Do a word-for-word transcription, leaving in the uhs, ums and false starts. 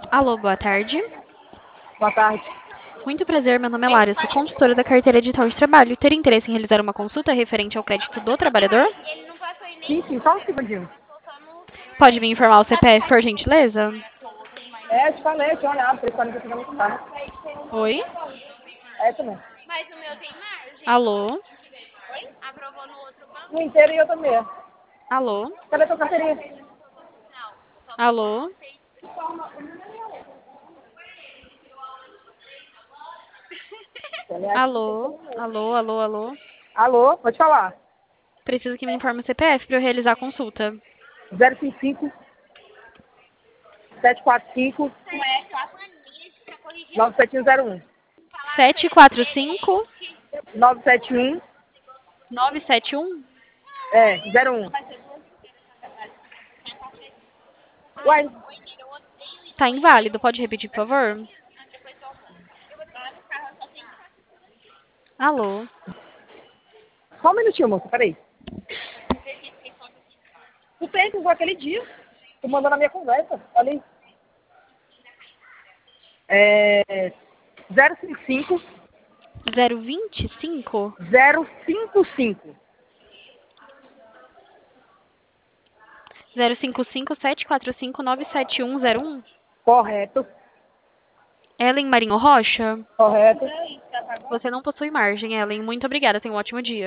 Alô, boa tarde. Boa tarde. Muito prazer, meu nome é Lara, sou consultora da carteira digital de trabalho. Teria interesse em realizar uma consulta referente ao crédito do trabalhador? Sim, sim, só um segundinho. Pode me informar o C P F, por gentileza? É, te falei, eu tinha olhado, por isso que eu não consegui mudar. Oi? É essa mesmo. Alô? No inteiro e eu também. Alô? Cadê tua carteirinha? Alô? Alô? Alô, alô, alô? Alô, pode falar. Preciso que me informe o C P F para eu realizar a consulta. zero cinco cinco, sete quatro cinco, nove sete um zero um. sete quatro cinco, nove sete um, nove sete um? é, zero um. Uai, Tá inválido, pode repetir, por favor? Alô? só um minutinho, moça, peraí. Tu tem com aquele dia. Tu mandou na minha conversa, olha aí. É, zero cinco cinco, zero vinte e cinco? zero cinco cinco. zero cinco cinco, sete quatro cinco, nove sete um zero um? Correto, Ellen Marinho Rocha? correto. Você não possui margem, Ellen. Muito obrigada. Tenha um ótimo dia.